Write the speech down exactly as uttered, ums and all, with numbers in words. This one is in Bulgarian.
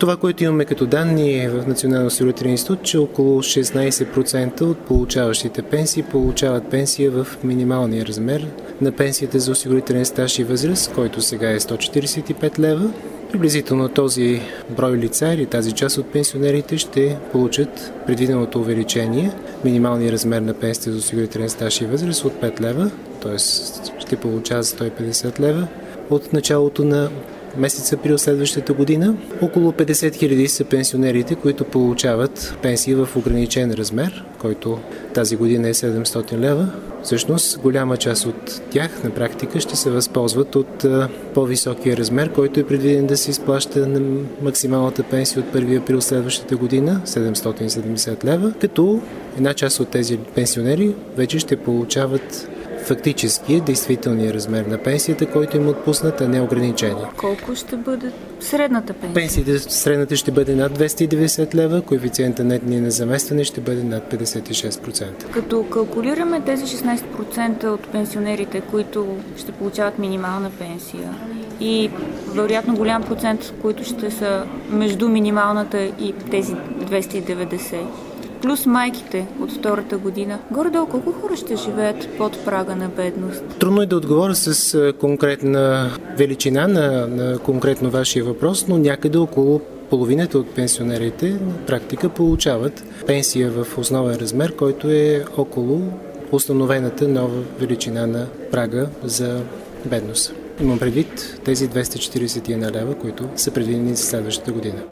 Това, което имаме като данни в Националния осигурителен институт, че около шестнадесет процента от получаващите пенсии получават пенсия в минималния размер на пенсията за осигурителен стаж и възраст, който сега е сто четиридесет и пет лева. Приблизително този брой лица или тази част от пенсионерите ще получат предвиденото увеличение, минималния размер на пенсията за осигурителен стаж и възраст от пет лева, т.е. ще получават сто и петдесет лева от началото на месец април следващата година. Около петдесет хиляди са пенсионерите, които получават пенсия в ограничен размер, който тази година е седемстотин лева. Всъщност, голяма част от тях на практика ще се възползват от по-високия размер, който е предвиден да се изплаща на максималната пенсия от първи април следващата година, седемстотин и седемдесет лева, като една част от тези пенсионери вече ще получават фактически действителния размер на пенсията, който им отпуснат, а не ограничение. Колко ще бъде средната пенсия? Пенсията средната ще бъде над двеста и деветдесет лева, коефициента нетни на заместване ще бъде над петдесет и шест процента. Като калкулираме тези шестнадесет процента от пенсионерите, които ще получават минимална пенсия и вероятно голям процент, които ще са между минималната и тези двеста и деветдесет, плюс майките от втората година, горе-долу колко хора ще живеят под прага на бедност? Трудно е да отговоря с конкретна величина на, на конкретно вашия въпрос, но някъде около половината от пенсионерите на практика получават пенсия в основен размер, който е около установената нова величина на прага за бедност. Имам предвид тези двеста четиридесет и една лева, които са предвидени за следващата година.